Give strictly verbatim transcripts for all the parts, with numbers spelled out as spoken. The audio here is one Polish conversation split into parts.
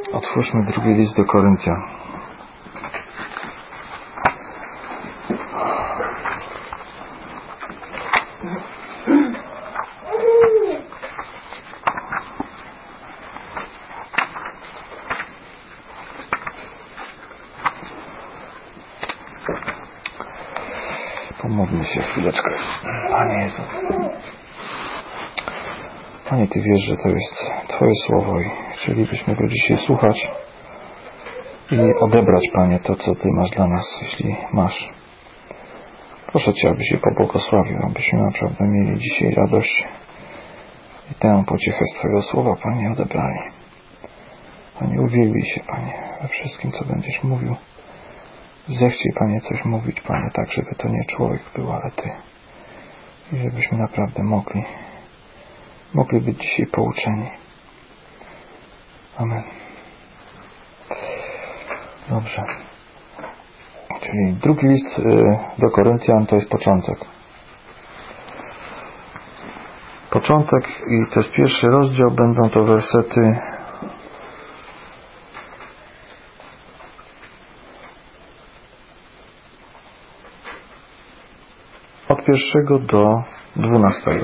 Otwórzmy drugi list do Koryntian. Pomódlmy się chwileczkę. Panie Jezu. Panie, Ty wiesz, że to jest Twoje słowo i chcielibyśmy go dzisiaj słuchać i odebrać, Panie, to, co Ty masz dla nas, jeśli masz. Proszę Cię, abyś je pobłogosławił, abyśmy naprawdę mieli dzisiaj radość i tę pociechę z Twojego słowa, Panie, odebrali. Panie, uwielbij się, Panie, we wszystkim, co będziesz mówił. Zechciej, Panie, coś mówić, Panie, tak, żeby to nie człowiek był, ale Ty. I żebyśmy naprawdę mogli, mogli być dzisiaj pouczeni. Amen. Dobrze. Czyli drugi list do Koryntian to jest początek. Początek i to jest pierwszy rozdział, będą to wersety od pierwszego do dwunastego.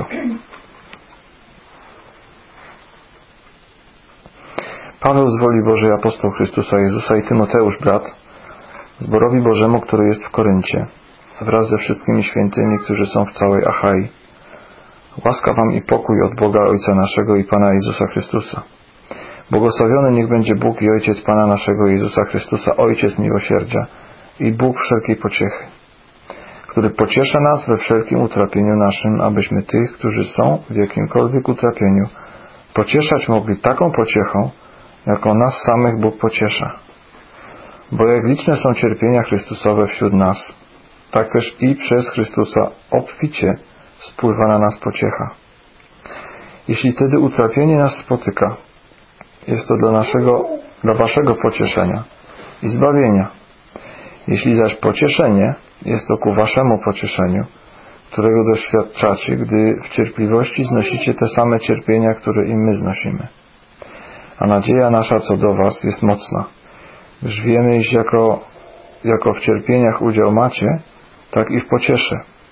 Paweł z woli Bożej, apostoł Chrystusa Jezusa i Tymoteusz, brat, zborowi Bożemu, który jest w Koryncie, wraz ze wszystkimi świętymi, którzy są w całej Achai. Łaska wam i pokój od Boga Ojca naszego i Pana Jezusa Chrystusa. Błogosławiony niech będzie Bóg i Ojciec Pana naszego Jezusa Chrystusa, Ojciec miłosierdzia i Bóg wszelkiej pociechy, który pociesza nas we wszelkim utrapieniu naszym, abyśmy tych, którzy są w jakimkolwiek utrapieniu, pocieszać mogli taką pociechą, jaką nas samych Bóg pociesza. Bo jak liczne są cierpienia Chrystusowe wśród nas, tak też i przez Chrystusa obficie spływa na nas pociecha. Jeśli wtedy utrapienie nas spotyka, jest to dla naszego, dla waszego pocieszenia i zbawienia. Jeśli zaś pocieszenie, jest to ku waszemu pocieszeniu, którego doświadczacie, gdy w cierpliwości znosicie te same cierpienia, które i my znosimy. A nadzieja nasza co do was jest mocna, gdyż wiemy, iż jako, jako w cierpieniach udział macie, tak i w pociesze.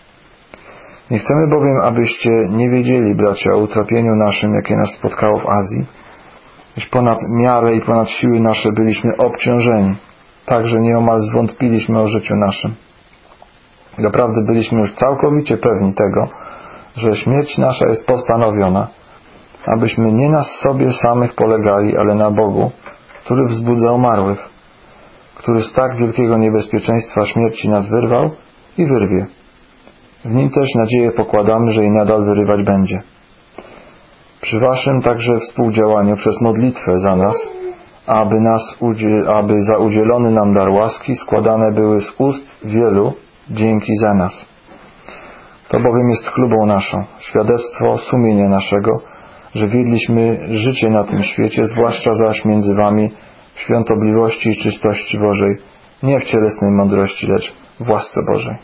Nie chcemy bowiem, abyście nie wiedzieli, bracia, o utrapieniu naszym, jakie nas spotkało w Azji, iż ponad miarę i ponad siły nasze byliśmy obciążeni, tak, że nieomal zwątpiliśmy o życiu naszym. Naprawdę byliśmy już całkowicie pewni tego, że śmierć nasza jest postanowiona, abyśmy nie na sobie samych polegali, ale na Bogu, który wzbudza umarłych, który z tak wielkiego niebezpieczeństwa śmierci nas wyrwał i wyrwie. W nim też nadzieję pokładamy, że i nadal wyrywać będzie. Przy waszym także współdziałaniu przez modlitwę za nas, aby, nas, aby za udzielony nam dar łaski składane były z ust wielu dzięki za nas. To bowiem jest chlubą naszą, świadectwo sumienia naszego, że wiedliśmy życie na tym świecie, zwłaszcza zaś między wami w świątobliwości i czystości Bożej, nie w cielesnej mądrości, lecz w łasce Bożej.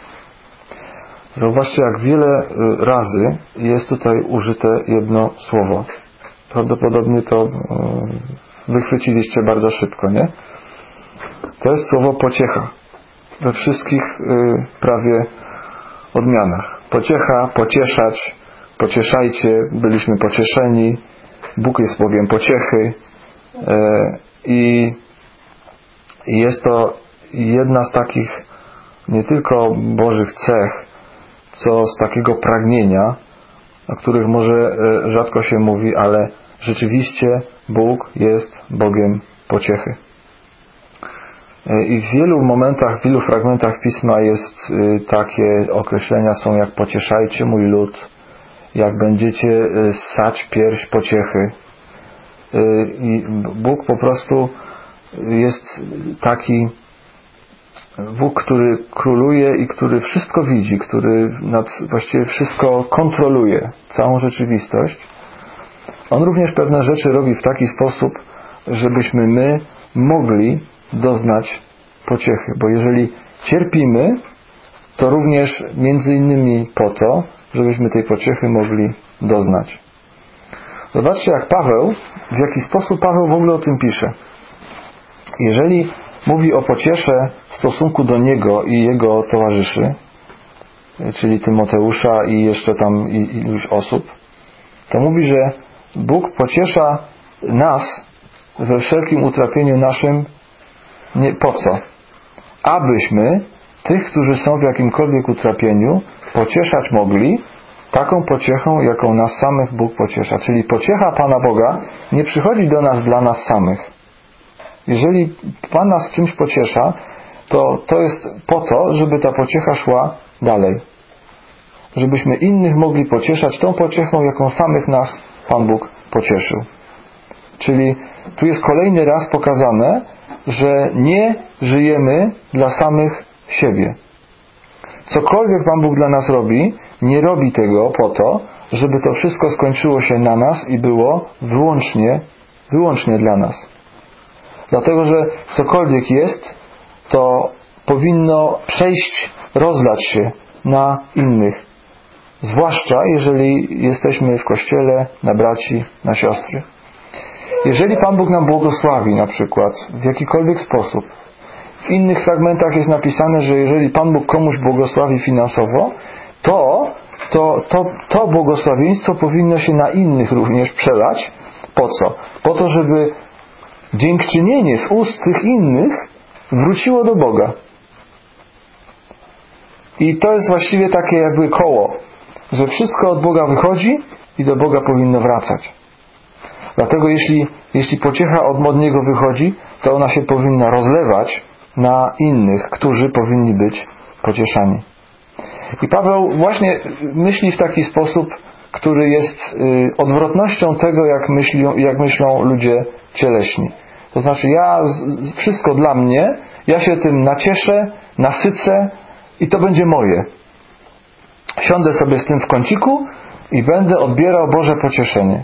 Zauważcie, jak wiele razy jest tutaj użyte jedno słowo. Prawdopodobnie to wychwyciliście bardzo szybko, nie? To jest słowo pociecha. We wszystkich prawie odmianach. Pociecha, pocieszać, pocieszajcie, byliśmy pocieszeni, Bóg jest Bogiem pociechy i jest to jedna z takich nie tylko Bożych cech, co z takiego pragnienia, o których może rzadko się mówi, ale rzeczywiście Bóg jest Bogiem pociechy. I w wielu momentach, w wielu fragmentach Pisma jest takie określenia są jak pocieszajcie mój lud, jak będziecie ssać pierś pociechy. I Bóg po prostu jest taki Bóg, który króluje i który wszystko widzi, który nad, właściwie wszystko kontroluje, całą rzeczywistość. On również pewne rzeczy robi w taki sposób, żebyśmy my mogli doznać pociechy. Bo jeżeli cierpimy, to również między innymi po to, żebyśmy tej pociechy mogli doznać. Zobaczcie, jak Paweł, w jaki sposób Paweł w ogóle o tym pisze. Jeżeli mówi o pociesze w stosunku do niego i jego towarzyszy, czyli Tymoteusza i jeszcze tam iluś osób, to mówi, że Bóg pociesza nas we wszelkim utrapieniu naszym nie, po co? Abyśmy tych, którzy są w jakimkolwiek utrapieniu, pocieszać mogli taką pociechą, jaką nas samych Bóg pociesza. Czyli pociecha Pana Boga nie przychodzi do nas dla nas samych. Jeżeli Pan nas czymś pociesza, to to jest po to, żeby ta pociecha szła dalej. Żebyśmy innych mogli pocieszać tą pociechą, jaką samych nas Pan Bóg pocieszył. Czyli tu jest kolejny raz pokazane, że nie żyjemy dla samych siebie. Cokolwiek Pan Bóg dla nas robi, nie robi tego po to, żeby to wszystko skończyło się na nas i było wyłącznie, wyłącznie dla nas. Dlatego, że cokolwiek jest, to powinno przejść, rozlać się na innych. Zwłaszcza jeżeli jesteśmy w Kościele, na braci, na siostry. Jeżeli Pan Bóg nam błogosławi na przykład w jakikolwiek sposób, w innych fragmentach jest napisane, że jeżeli Pan Bóg komuś błogosławi finansowo, to to, to to błogosławieństwo powinno się na innych również przelać. Po co? Po to, żeby dziękczynienie z ust tych innych wróciło do Boga. I to jest właściwie takie jakby koło, że wszystko od Boga wychodzi i do Boga powinno wracać. Dlatego jeśli, jeśli pociecha od, od Niego wychodzi, to ona się powinna rozlewać na innych, którzy powinni być pocieszani. I Paweł właśnie myśli w taki sposób, który jest y, odwrotnością tego, jak myślą, jak myślą ludzie cieleśni. To znaczy ja, z, wszystko dla mnie, ja się tym nacieszę, nasycę i to będzie moje. Siądę sobie z tym w kąciku i będę odbierał Boże pocieszenie.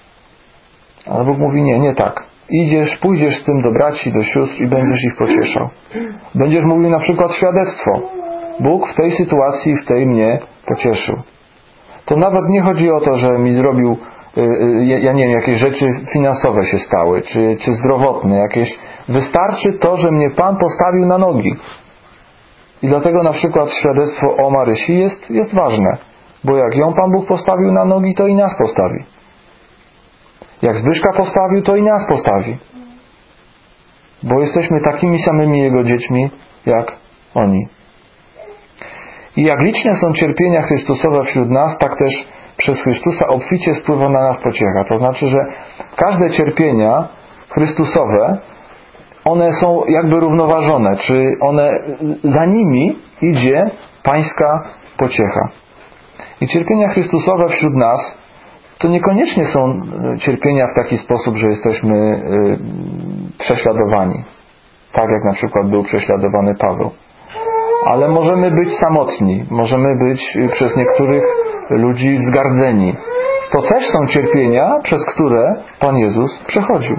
Ale Bóg mówi, nie, nie tak. Idziesz, pójdziesz z tym do braci, do sióstr i będziesz ich pocieszał. Będziesz mówił na przykład świadectwo. Bóg w tej sytuacji, w tej mnie pocieszył. To nawet nie chodzi o to, że mi zrobił, ja nie wiem, jakieś rzeczy finansowe się stały, czy, czy zdrowotne jakieś. Wystarczy to, że mnie Pan postawił na nogi. I dlatego na przykład świadectwo o Marysi jest, jest ważne. Bo jak ją Pan Bóg postawił na nogi, to i nas postawi. Jak Zbyszka postawił, to i nas postawi. Bo jesteśmy takimi samymi Jego dziećmi, jak oni. I jak liczne są cierpienia Chrystusowe wśród nas, tak też przez Chrystusa obficie spływa na nas pociecha. To znaczy, że każde cierpienia Chrystusowe, one są jakby równoważone, czy one za nimi idzie Pańska pociecha. I cierpienia Chrystusowe wśród nas to niekoniecznie są cierpienia w taki sposób, że jesteśmy y, prześladowani. Tak jak na przykład był prześladowany Paweł. Ale możemy być samotni, możemy być przez niektórych ludzi zgardzeni. To też są cierpienia, przez które Pan Jezus przechodził.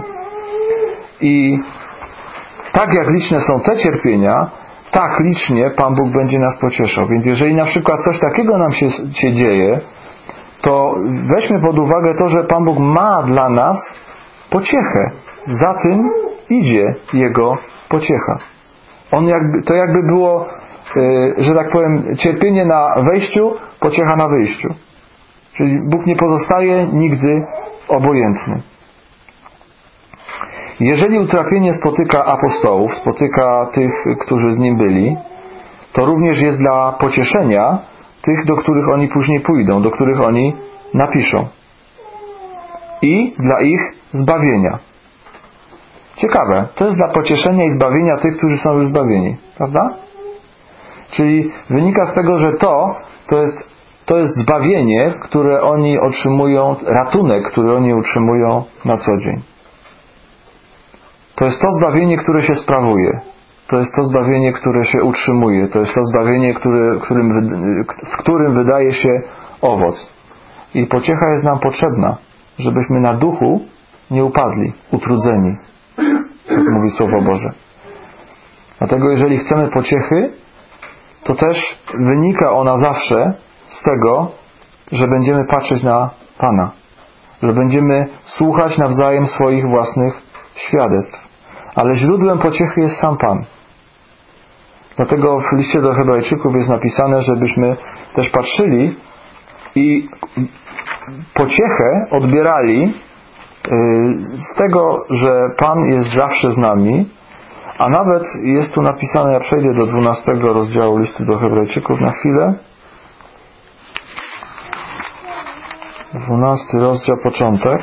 I tak jak liczne są te cierpienia, tak licznie Pan Bóg będzie nas pocieszał. Więc jeżeli na przykład coś takiego nam się, się dzieje, to weźmy pod uwagę to, że Pan Bóg ma dla nas pociechę. Za tym idzie Jego pociecha. On jakby, to jakby było, yy, że tak powiem, cierpienie na wejściu, pociecha na wyjściu. Czyli Bóg nie pozostaje nigdy obojętny. Jeżeli utrapienie spotyka apostołów, spotyka tych, którzy z Nim byli, to również jest dla pocieszenia tych, do których oni później pójdą, do których oni napiszą. I dla ich zbawienia. Ciekawe, to jest dla pocieszenia i zbawienia tych, którzy są już zbawieni. Prawda? Czyli wynika z tego, że to, to jest, to jest zbawienie, które oni otrzymują, ratunek, który oni otrzymują na co dzień. To jest to zbawienie, które się sprawuje. To jest to zbawienie, które się utrzymuje. To jest to zbawienie, które, którym, w którym wydaje się owoc. I pociecha jest nam potrzebna, żebyśmy na duchu nie upadli, utrudzeni. Jak mówi Słowo Boże. Dlatego jeżeli chcemy pociechy, to też wynika ona zawsze z tego, że będziemy patrzeć na Pana. że będziemy słuchać nawzajem swoich własnych świadectw. Ale źródłem pociechy jest sam Pan. Dlatego w liście do Hebrajczyków jest napisane, żebyśmy też patrzyli i pociechę odbierali z tego, że Pan jest zawsze z nami, a nawet jest tu napisane, ja przejdę do dwunastego rozdziału listu do Hebrajczyków na chwilę. dwunasty rozdział, początek.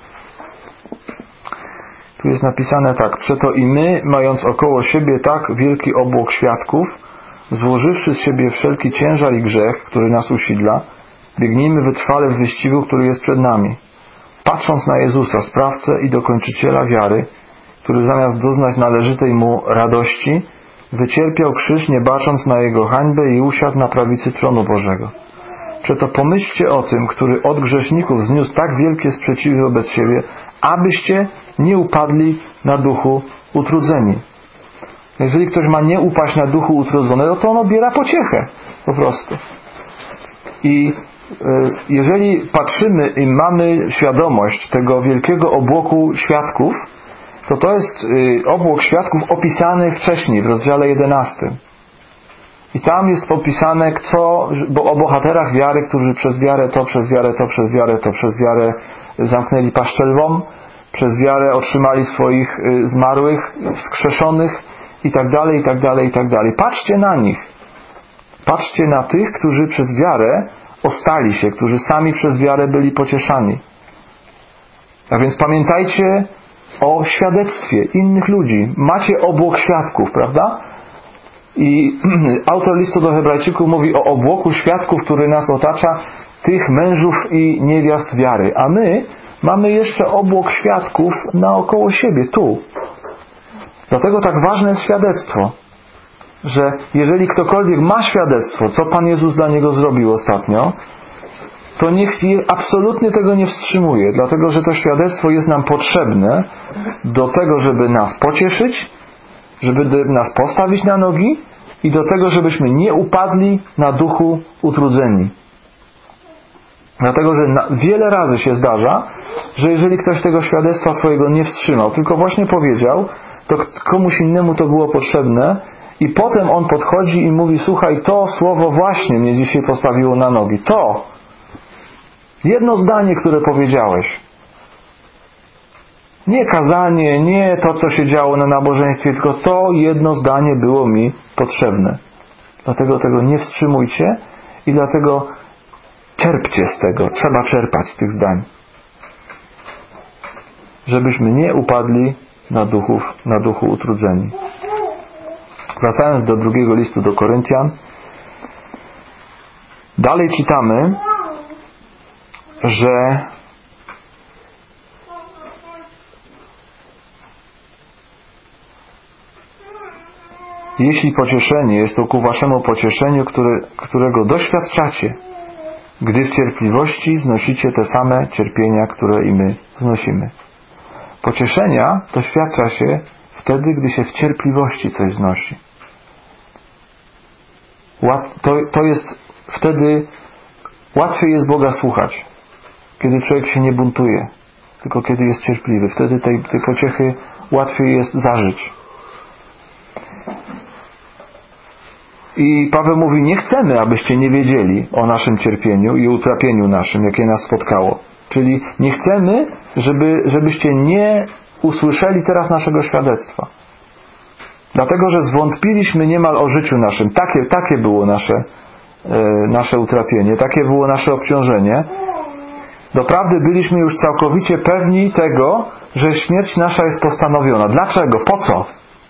Tu jest napisane tak: przeto i my, mając około siebie tak wielki obłok świadków, złożywszy z siebie wszelki ciężar i grzech, który nas usidla, biegnijmy wytrwale w wyścigu, który jest przed nami, patrząc na Jezusa, sprawcę i dokończyciela wiary, który zamiast doznać należytej Mu radości, wycierpiał krzyż, nie bacząc na Jego hańbę, i usiadł na prawicy tronu Bożego. Przeto pomyślcie o tym, który od grzeszników zniósł tak wielkie sprzeciwy wobec siebie, abyście nie upadli na duchu utrudzeni. Jeżeli ktoś ma nie upaść na duchu utrudzonego, to on odbiera pociechę po prostu. I jeżeli patrzymy i mamy świadomość tego wielkiego obłoku świadków, to to jest obłok świadków opisany wcześniej w rozdziale jedenastym. I tam jest opisane, co, bo o bohaterach wiary, którzy przez wiarę to, przez wiarę to, przez wiarę to, przez wiarę zamknęli paszczę lwom, przez wiarę otrzymali swoich zmarłych, wskrzeszonych i tak dalej, i tak dalej, i tak dalej. Patrzcie na nich. Patrzcie na tych, którzy przez wiarę ostali się, którzy sami przez wiarę byli pocieszani. A więc pamiętajcie o świadectwie innych ludzi. Macie obłok świadków, prawda? I autor listu do Hebrajczyków mówi o obłoku świadków, który nas otacza, tych mężów i niewiast wiary. A my mamy jeszcze obłok świadków naokoło siebie, tu. Dlatego tak ważne jest świadectwo, że jeżeli ktokolwiek ma świadectwo, co Pan Jezus dla niego zrobił ostatnio, to niech absolutnie tego nie wstrzymuje, dlatego że to świadectwo jest nam potrzebne do tego, żeby nas pocieszyć, żeby nas postawić na nogi i do tego, żebyśmy nie upadli na duchu utrudzeni. Dlatego, że na, wiele razy się zdarza, że jeżeli ktoś tego świadectwa swojego nie wstrzymał, tylko właśnie powiedział, to komuś innemu to było potrzebne i potem on podchodzi i mówi: słuchaj, to słowo właśnie mnie dzisiaj postawiło na nogi. To jedno zdanie, które powiedziałeś. Nie kazanie, nie to, co się działo na nabożeństwie, tylko to jedno zdanie było mi potrzebne. Dlatego tego nie wstrzymujcie i dlatego czerpcie z tego. Trzeba czerpać z tych zdań. Żebyśmy nie upadli na, duchów, na duchu utrudzeni. Wracając do drugiego listu do Koryntian, dalej czytamy, że jeśli pocieszenie jest to ku waszemu pocieszeniu, które, którego doświadczacie, gdy w cierpliwości znosicie te same cierpienia, które i my znosimy. Pocieszenia doświadcza się wtedy, gdy się w cierpliwości coś znosi. To, to jest wtedy łatwiej jest Boga słuchać, kiedy człowiek się nie buntuje, tylko kiedy jest cierpliwy. Wtedy tej, tej pociechy łatwiej jest zażyć. I Paweł mówi: nie chcemy, abyście nie wiedzieli o naszym cierpieniu i utrapieniu naszym, jakie nas spotkało. Czyli nie chcemy, żeby, żebyście nie usłyszeli teraz naszego świadectwa. Dlatego, że zwątpiliśmy niemal o życiu naszym. Takie, takie było nasze, e, nasze utrapienie, takie było nasze obciążenie. Doprawdy byliśmy już całkowicie pewni tego, że śmierć nasza jest postanowiona. Dlaczego? Po co?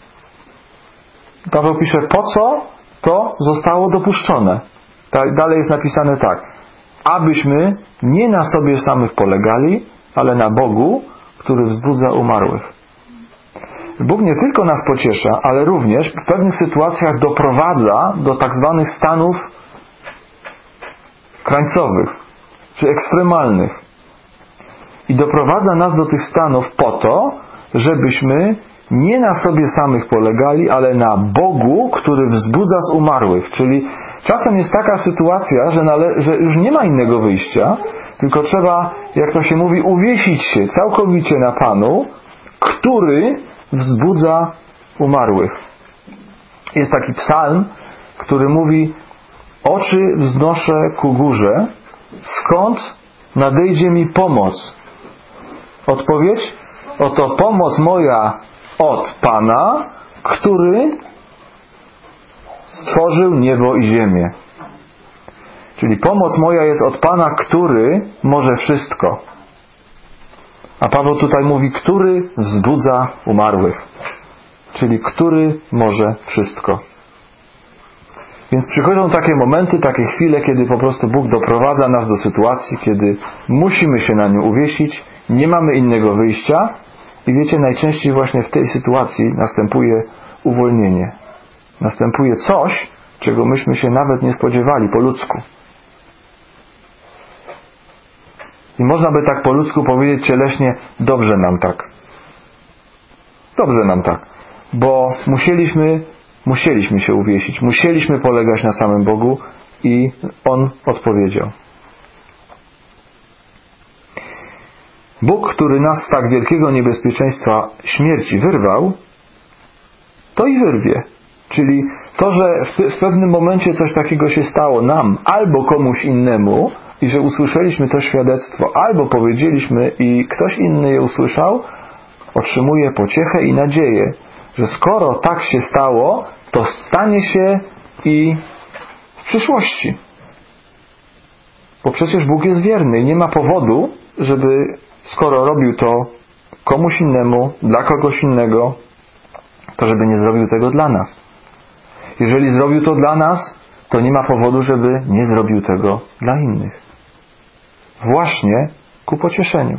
Paweł pisze: po co to zostało dopuszczone? Dalej jest napisane tak: abyśmy nie na sobie samych polegali, ale na Bogu, który wzbudza umarłych. Bóg nie tylko nas pociesza, ale również w pewnych sytuacjach doprowadza do tak zwanych stanów krańcowych, czy ekstremalnych. I doprowadza nas do tych stanów po to, żebyśmy nie na sobie samych polegali, ale na Bogu, który wzbudza z umarłych. Czyli Czasem jest taka sytuacja, że, nale- że już nie ma innego wyjścia, tylko trzeba, jak to się mówi, uwiesić się całkowicie na Panu, który wzbudza umarłych. Jest taki psalm, który mówi: oczy wznoszę ku górze, skąd nadejdzie mi pomoc? Odpowiedź: oto pomoc moja od Pana, który stworzył niebo i ziemię. Czyli pomoc moja jest od Pana, który może wszystko. A Paweł tutaj mówi, który wzbudza umarłych. Czyli który może wszystko. Więc przychodzą takie momenty, takie chwile, kiedy po prostu Bóg doprowadza nas do sytuacji, kiedy musimy się na nią uwiesić, nie mamy innego wyjścia i wiecie, najczęściej właśnie w tej sytuacji następuje uwolnienie. Następuje coś, czego myśmy się nawet nie spodziewali po ludzku. I można by tak po ludzku powiedzieć cieleśnie: dobrze nam tak. Dobrze nam tak. Bo musieliśmy, musieliśmy się uwiesić. Musieliśmy polegać na samym Bogu i On odpowiedział. Bóg, który nas z tak wielkiego niebezpieczeństwa śmierci wyrwał, to i wyrwie. Czyli to, że w, w pewnym momencie coś takiego się stało nam albo komuś innemu i że usłyszeliśmy to świadectwo, albo powiedzieliśmy i ktoś inny je usłyszał, otrzymuje pociechę i nadzieję, że skoro tak się stało, to stanie się i w przyszłości. Bo przecież Bóg jest wierny i nie ma powodu, żeby skoro robił to komuś innemu, dla kogoś innego, to żeby nie zrobił tego dla nas. Jeżeli zrobił to dla nas, to nie ma powodu, żeby nie zrobił tego dla innych. Właśnie ku pocieszeniu.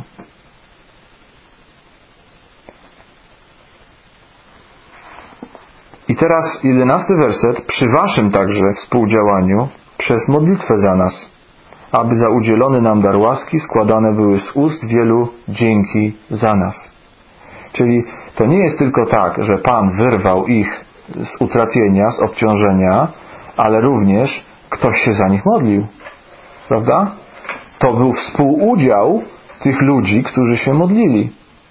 I teraz jedenasty werset. Przy waszym także współdziałaniu przez modlitwę za nas, aby za udzielony nam dar łaski składane były z ust wielu dzięki za nas. Czyli to nie jest tylko tak, że Pan wyrwał ich z utrapienia, z obciążenia, ale również ktoś się za nich modlił. Prawda? To był współudział tych ludzi, którzy się modlili.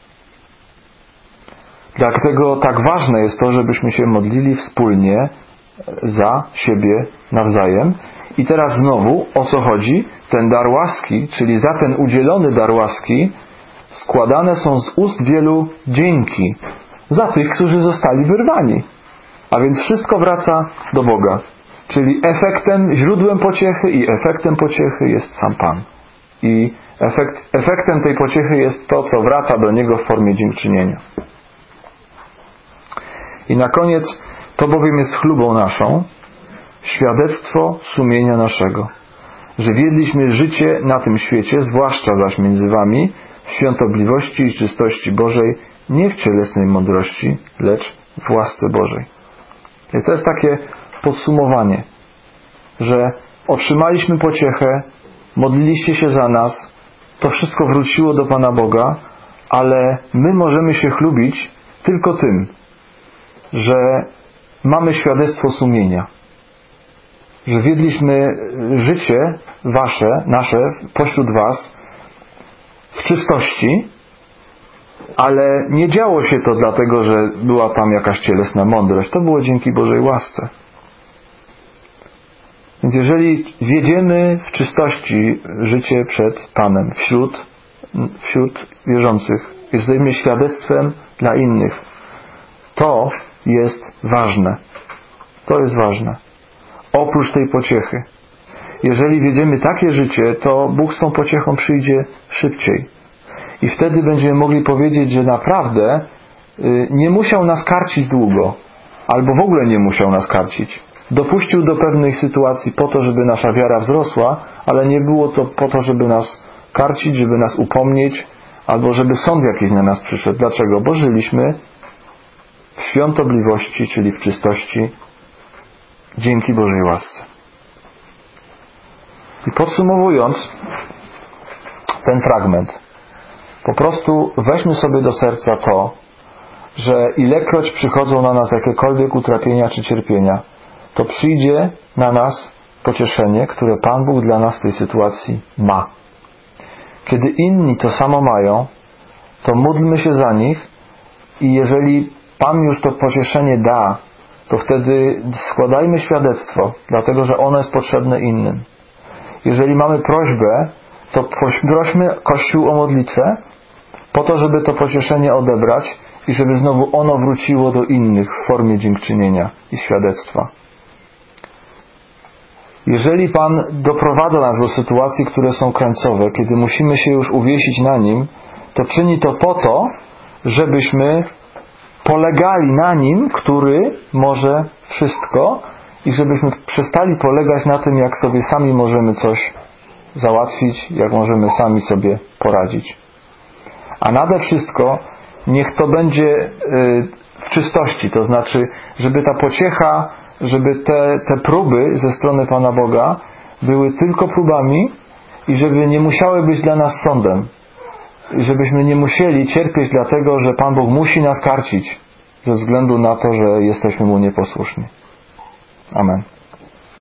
Dlatego tak ważne jest to, żebyśmy się modlili wspólnie za siebie nawzajem. I teraz znowu, o co chodzi? Ten dar łaski, czyli za ten udzielony dar łaski, składane są z ust wielu dzięki za tych, którzy zostali wyrwani. A więc wszystko wraca do Boga. Czyli efektem, źródłem pociechy i efektem pociechy jest sam Pan. I efekt, efektem tej pociechy jest to, co wraca do Niego w formie dziękczynienia. I na koniec, to bowiem jest chlubą naszą, świadectwo sumienia naszego, że wiedliśmy życie na tym świecie, zwłaszcza zaś między wami, w świątobliwości i czystości Bożej, nie w cielesnej mądrości, lecz w łasce Bożej. I to jest takie podsumowanie, że otrzymaliśmy pociechę, modliliście się za nas, to wszystko wróciło do Pana Boga, ale my możemy się chlubić tylko tym, że mamy świadectwo sumienia, że wiedliśmy życie wasze, nasze, pośród was w czystości, ale nie działo się to dlatego, że była tam jakaś cielesna mądrość. To było dzięki Bożej łasce. Więc jeżeli wiedziemy w czystości życie przed Panem, wśród, wśród wierzących, jesteśmy świadectwem dla innych, to jest ważne. To jest ważne. Oprócz tej pociechy. Jeżeli wiedziemy takie życie, to Bóg z tą pociechą przyjdzie szybciej. I wtedy będziemy mogli powiedzieć, że naprawdę nie musiał nas karcić długo. Albo w ogóle nie musiał nas karcić. Dopuścił do pewnych sytuacji po to, żeby nasza wiara wzrosła, ale nie było to po to, żeby nas karcić, żeby nas upomnieć, albo żeby sąd jakiś na nas przyszedł. Dlaczego? Bo żyliśmy w świątobliwości, czyli w czystości, dzięki Bożej łasce. I podsumowując ten fragment, po prostu weźmy sobie do serca to, że ilekroć przychodzą na nas jakiekolwiek utrapienia czy cierpienia, to przyjdzie na nas pocieszenie, które Pan Bóg dla nas w tej sytuacji ma. Kiedy inni to samo mają, to módlmy się za nich i jeżeli Pan już to pocieszenie da, to wtedy składajmy świadectwo, dlatego że ono jest potrzebne innym. Jeżeli mamy prośbę, to prośmy Kościół o modlitwę, po to, żeby to pocieszenie odebrać i żeby znowu ono wróciło do innych w formie dziękczynienia i świadectwa. Jeżeli Pan doprowadza nas do sytuacji, które są krańcowe, kiedy musimy się już uwiesić na Nim, to czyni to po to, żebyśmy polegali na Nim, który może wszystko i żebyśmy przestali polegać na tym, jak sobie sami możemy coś załatwić, jak możemy sami sobie poradzić. A nade wszystko niech to będzie w czystości, to znaczy, żeby ta pociecha, żeby te, te próby ze strony Pana Boga były tylko próbami i żeby nie musiały być dla nas sądem. I żebyśmy nie musieli cierpieć dlatego, że Pan Bóg musi nas karcić ze względu na to, że jesteśmy Mu nieposłuszni. Amen.